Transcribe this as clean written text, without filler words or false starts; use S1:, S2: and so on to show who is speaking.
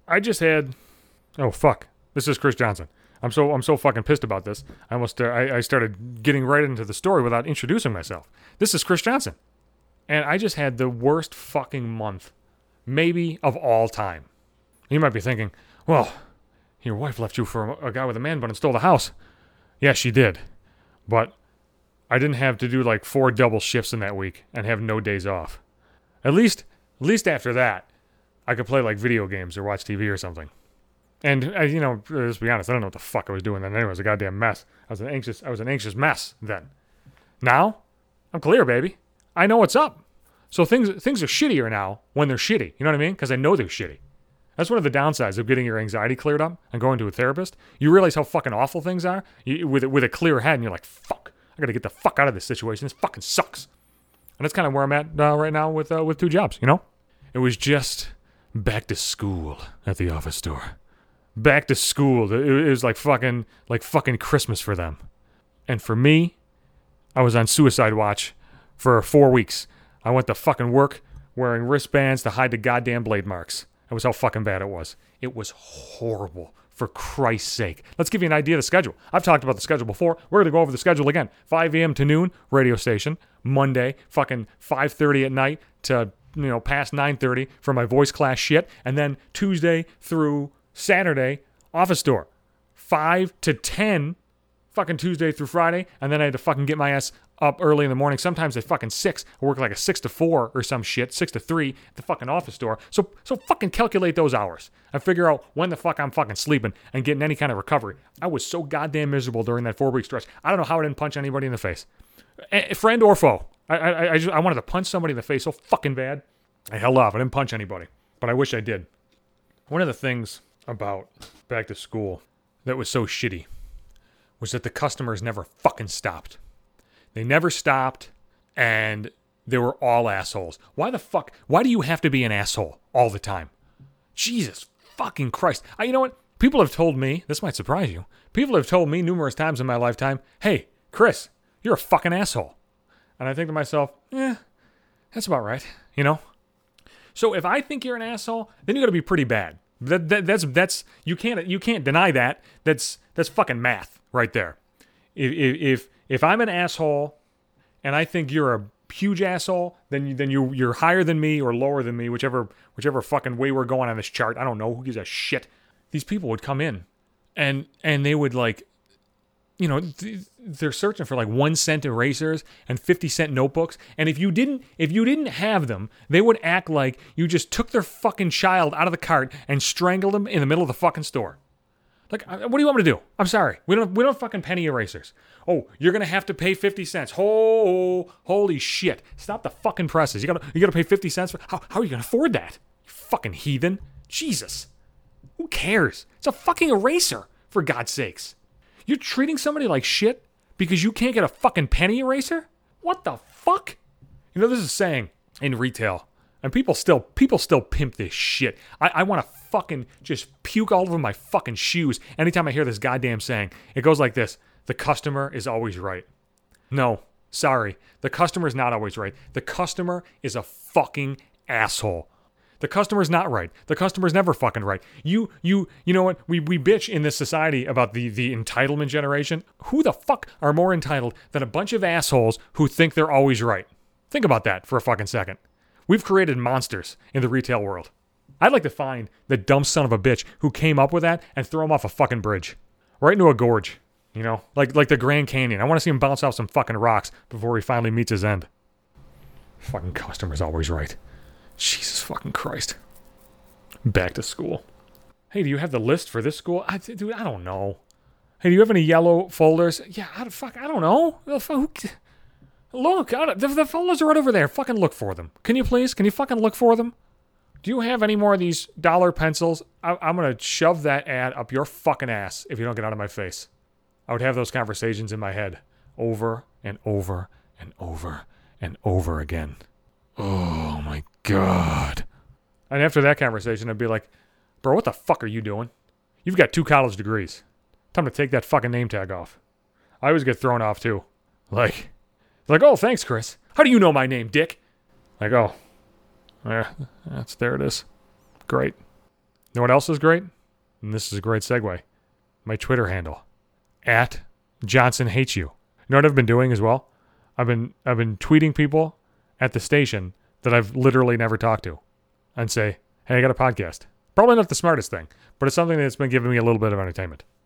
S1: I just had. Oh fuck! This is Chris Johnson. I'm so fucking pissed about this. I started getting right into the story without introducing myself. This is Chris Johnson, and I just had the worst fucking month, maybe of all time. You might be thinking, well, your wife left you for a guy with a man bun and stole the house. Yeah, she did, but I didn't have to do like 4 double shifts in that week and have no days off. At least after that, I could play like video games or watch TV or something. And let's be honest, I don't know what the fuck I was doing then. Anyway, it was a goddamn mess. I was an anxious mess then. Now, I'm clear, baby. I know what's up. So things are shittier now when they're shitty. You know what I mean? Because I know they're shitty. That's one of the downsides of getting your anxiety cleared up and going to a therapist. You realize how fucking awful things are with a clear head, and you're like, fuck, I gotta get the fuck out of this situation. This fucking sucks. And that's kind of where I'm at right now with 2 jobs. You know, it was just back to school at the office store. Back to school. It was like fucking Christmas for them. And for me, I was on suicide watch for 4 weeks. I went to fucking work wearing wristbands to hide the goddamn blade marks. That was how fucking bad it was. It was horrible, for Christ's sake. Let's give you an idea of the schedule. I've talked about the schedule before. We're going to go over the schedule again. 5 a.m. to noon, radio station. Monday, fucking 5:30 at night to, past 9:30 for my voice class shit. And then Tuesday through Saturday, office store. 5 to 10, fucking Tuesday through Friday, and then I had to fucking get my ass up early in the morning. Sometimes at fucking 6. I work like a 6 to 4 or some shit, 6 to 3 at the fucking office store. So fucking calculate those hours and figure out when the fuck I'm fucking sleeping and getting any kind of recovery. I was so goddamn miserable during that 4-week stretch. I don't know how I didn't punch anybody in the face. Friend or foe. I wanted to punch somebody in the face so fucking bad. I held off. I didn't punch anybody, but I wish I did. One of the things about back to school that was so shitty was that the customers never fucking stopped. They never stopped, and they were all assholes. Why do you have to be an asshole all the time? Jesus fucking Christ. You know what? People have told me, this might surprise you, people have told me numerous times in my lifetime, hey, Chris, you're a fucking asshole. And I think to myself, that's about right, So if I think you're an asshole, then you got to be pretty bad. That's you can't deny that. That's fucking math right there. If I'm an asshole and I think you're a huge asshole, then you're higher than me or lower than me, whichever fucking way we're going on this chart. I don't know, who gives a shit. These people would come in and they would like, they're searching for like 1-cent erasers and 50-cent notebooks. And if you didn't have them, they would act like you just took their fucking child out of the cart and strangled them in the middle of the fucking store. Like, what do you want me to do? I'm sorry. We don't have fucking penny erasers. Oh, you're going to have to pay 50 cents. Oh, holy shit. Stop the fucking presses. You got to pay 50 cents for how are you going to afford that? You fucking heathen. Jesus. Who cares? It's a fucking eraser, for God's sakes. You're treating somebody like shit because you can't get a fucking penny eraser? What the fuck? There's a saying in retail, and people still pimp this shit. I want to fucking just puke all over my fucking shoes anytime I hear this goddamn saying. It goes like this: the customer is always right. No, sorry. The customer is not always right. The customer is a fucking asshole. The customer's not right. The customer's never fucking right. You know what? We bitch in this society about the entitlement generation. Who the fuck are more entitled than a bunch of assholes who think they're always right? Think about that for a fucking second. We've created monsters in the retail world. I'd like to find the dumb son of a bitch who came up with that and throw him off a fucking bridge. Right into a gorge. Like the Grand Canyon. I want to see him bounce off some fucking rocks before he finally meets his end. Fucking customer's always right. Jesus fucking Christ. Back to school. Hey, do you have the list for this school? Dude, I don't know. Hey, do you have any yellow folders? Yeah, I don't know. Look, the folders are right over there. Fucking look for them. Can you please? Can you fucking look for them? Do you have any more of these dollar pencils? I'm going to shove that ad up your fucking ass if you don't get out of my face. I would have those conversations in my head over and over and over and over again. Oh my God. And after that conversation, I'd be like, bro, what the fuck are you doing? You've got 2 college degrees. Time to take that fucking name tag off. I always get thrown off too. Like, oh, thanks, Chris. How do you know my name, dick? Like, oh, yeah, there it is. Great. know what else is great? And this is a great segue. My Twitter handle, at Johnson Hates You. You know what I've been doing as well? I've been tweeting people at the station that I've literally never talked to and say, hey, I got a podcast. Probably not the smartest thing, but it's something that's been giving me a little bit of entertainment.